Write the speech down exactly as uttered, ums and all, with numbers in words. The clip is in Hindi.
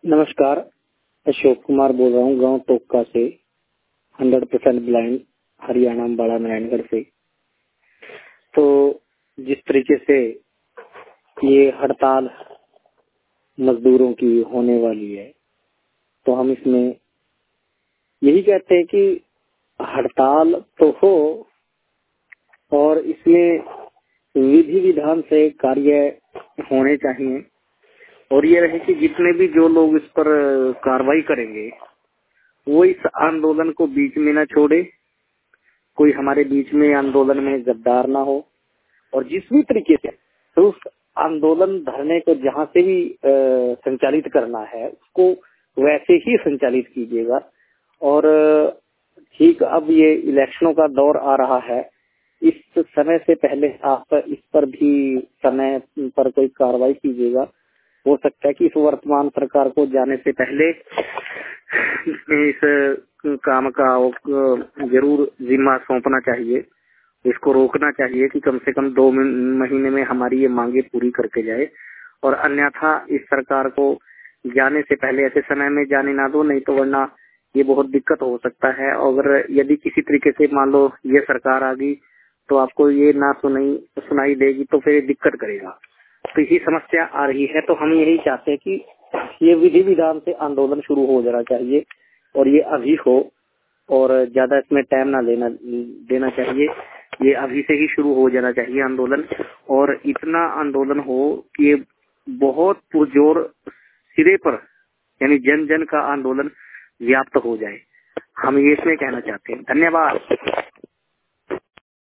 नमस्कार, अशोक कुमार बोल रहा हूँ गांव टोका से, हंड्रेड परसेंट ब्लाइंड, हरियाणा बड़ा नारायणगढ़ से। तो जिस तरीके से ये हड़ताल मजदूरों की होने वाली है, तो हम इसमें यही कहते हैं कि हड़ताल तो हो और इसमें विधि विधान से कार्य होने चाहिए, और ये रहे कि जितने भी जो लोग इस पर कार्रवाई करेंगे वो इस आंदोलन को बीच में न छोड़े, कोई हमारे बीच में आंदोलन में गद्दार ना हो, और जिस भी तरीके से तो उस आंदोलन धरने को जहाँ से भी आ, संचालित करना है उसको वैसे ही संचालित कीजिएगा। और ठीक अब ये इलेक्शनों का दौर आ रहा है, इस समय से पहले आप इस पर भी समय पर कोई कार्रवाई कीजिएगा। हो सकता है कि इस वर्तमान सरकार को जाने से पहले इस काम का जरूर जिम्मा सौंपना चाहिए, इसको रोकना चाहिए कि कम से कम दो महीने में हमारी ये मांगे पूरी करके जाए, और अन्यथा इस सरकार को जाने से पहले ऐसे समय में जाने ना दो, नहीं तो वरना ये बहुत दिक्कत हो सकता है। अगर यदि किसी तरीके से मान लो ये सरकार आ गई तो आपको ये ना सुनाई सुनाई देगी तो फिर दिक्कत करेगा, तो यही समस्या आ रही है। तो हम यही चाहते हैं कि ये विधि विधान से आंदोलन शुरू हो जाना चाहिए, और ये अभी हो, और ज्यादा इसमें टाइम ना लेना देना चाहिए। ये अभी से ही शुरू हो जाना चाहिए आंदोलन, और इतना आंदोलन हो कि ये बहुत पुरजोर सिरे पर, यानी जन जन का आंदोलन व्याप्त हो जाए। हम ये इसमें कहना चाहते हैं। धन्यवाद।